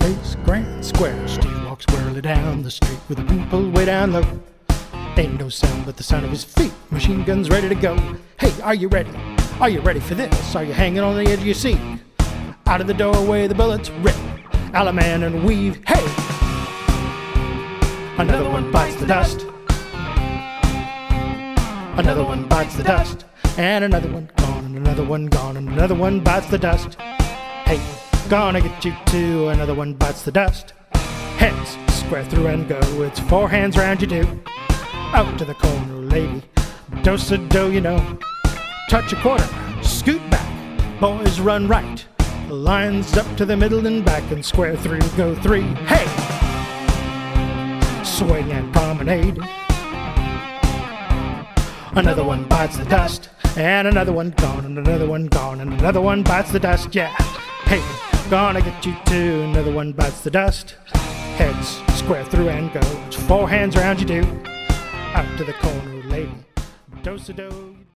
face, grand square. Steve walks squarely down the street with a pupil way down low. Ain't no sound but the sound of his feet. Machine guns ready to go. Hey, are you ready? Are you ready for this? Are you hanging on the edge of your seat? Out of the doorway the bullets rip. Alaman and weave. Hey! Another one bites the dust. Another one bites the dust. And another one gone, and another one gone, and another one bites the dust. Hey, gonna get you too. Another one bites the dust. Heads square through and go. It's four hands round you do. Out to the corner, lady. Do-sa-do, you know. Touch a quarter, scoot back. Boys run right. Lines up to the middle and back, and square through go three. Hey! Swing and promenade. Another one bites the dust. And another one gone, and another one gone, and another one bites the dust, yeah. Hey, gonna get you too. Another one bites the dust. Heads square through and go. It's four hands around you do. Out to the corner, lady. Do-sa-do.